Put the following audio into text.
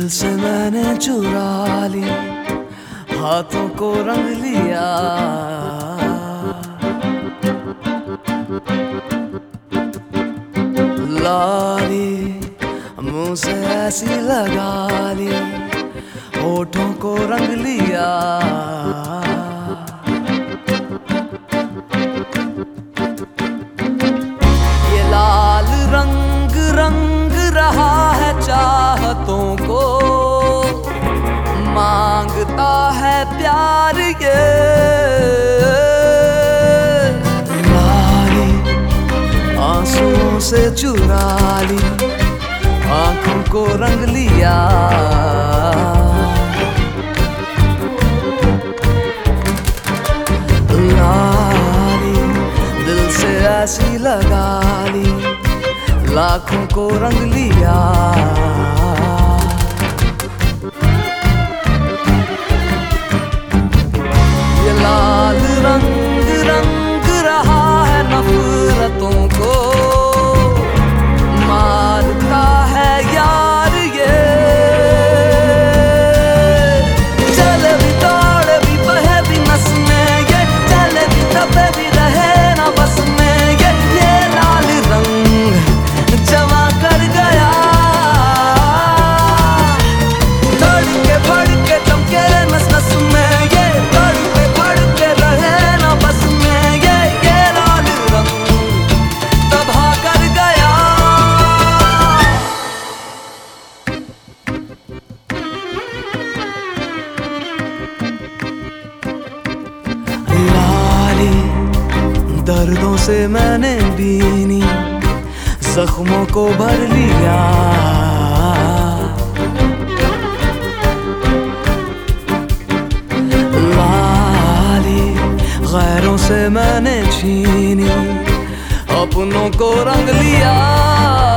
दिल से मैंने चुरा ली, हाथों को रंग लिया। लाली मुंह से ऐसी लगा ली, होठों को रंग लिया। ये लाल रंग रंग रहा है चाहतों को, मांगता है प्यार ये। लाली आंसुओं से चुरा ली, आंखों को रंग लिया। लाली दिल से ऐसी लगा ली, लाखों को रंग लिया। ये लाल रंग रंग रहा है नफरतों को, मारता है यार ये। चले भी दौड़े भी बहे भी नस में ये, चले भी दबे भी रहे ना बस में ये लाल रंग जमा कर गया। धड़के भड़के चमके नस नस में ये, धड़के भड़के रहे ना बस में ये लाल रंग तबाह कर गया। लाली दर्दों से मैंने बीनी, जख्मों को भर लिया। लाली गैरों से मैंने छीनी, अपनों को रंग लिया।